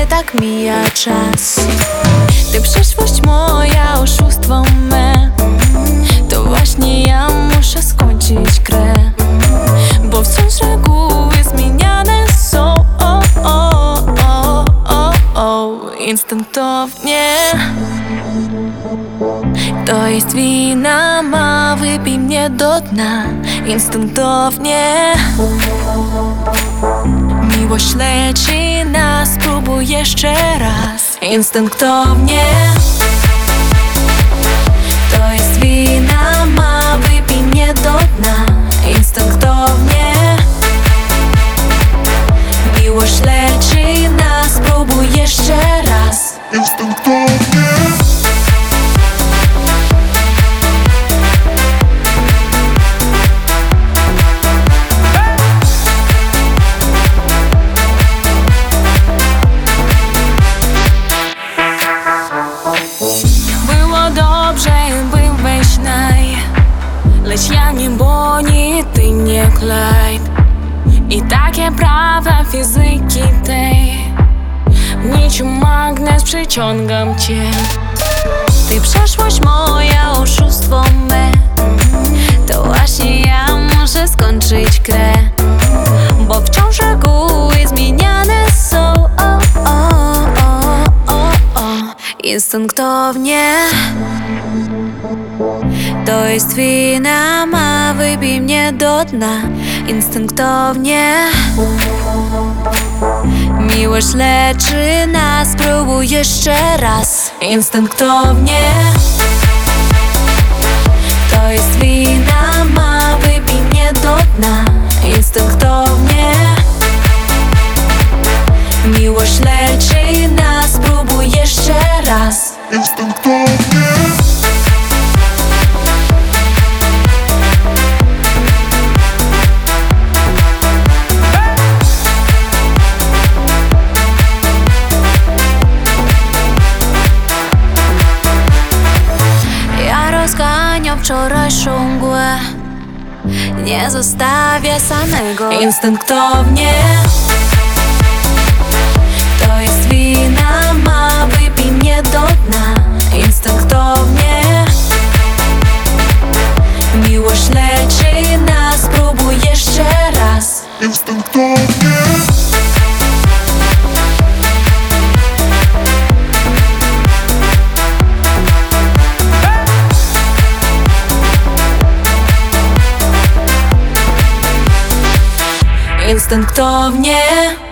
tak mija czas. Ty przyszłość moja, oszustwo me. To właśnie ja muszę skończyć grę, bo wciąż reguły zmieniane są. Instynktownie. To jest wina ma, wypij mnie do dna. Instynktownie. Miłość leci nas, spróbuj jeszcze raz. Instynktownie. To jest wina ma, wypij mnie do dna. Instynktownie. Miłość leci nas, spróbuj jeszcze raz. Instynktownie. Było dobrze, byłeś lecz ja nie Bonnie, ty nie Clyde. I takie prawa fizyki tej, niczym magnes przyciągam cię. Ty przeszłość moja, oszustwo me. To właśnie ja muszę skończyć grę, bo wciąż reguły zmieniane są. Instynktownie. To jest wina ma, wypij mnie do dna. Instynktownie. Miłość leczy nas, spróbuj jeszcze raz. Instynktownie. To jest wina ma, wypij mnie do dna. Instynktownie. Miłość leczy nas, spróbuj jeszcze raz. Instynktownie. Ja rozganiam wczorajszą mgłę, nie zostawię samego. Instynktownie. To jest wina ma, wypij mnie do dna. Instynktownie. Miłość leczy nas, spróbuj jeszcze raz. Instynktownie. Instynktownie.